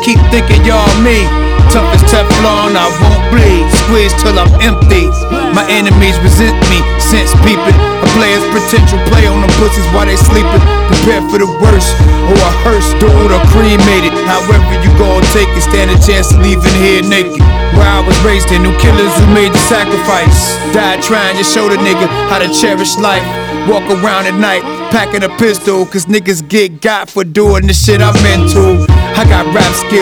keep thinking y'all me. Tough as Teflon, I won't bleed. Squeeze till I'm empty. My enemies resent me since peeping. A player's potential play on them pussies while they sleeping. Prepare for the worst, or a hearse, dude, or cremated. However you gon' take it, stand a chance of leaving here naked. Where I was raised in, new killers who made the sacrifice. Died trying to show the nigga how to cherish life. Walk around at night, packing a pistol, cause niggas get got for doing the shit I'm into. I got rap skills.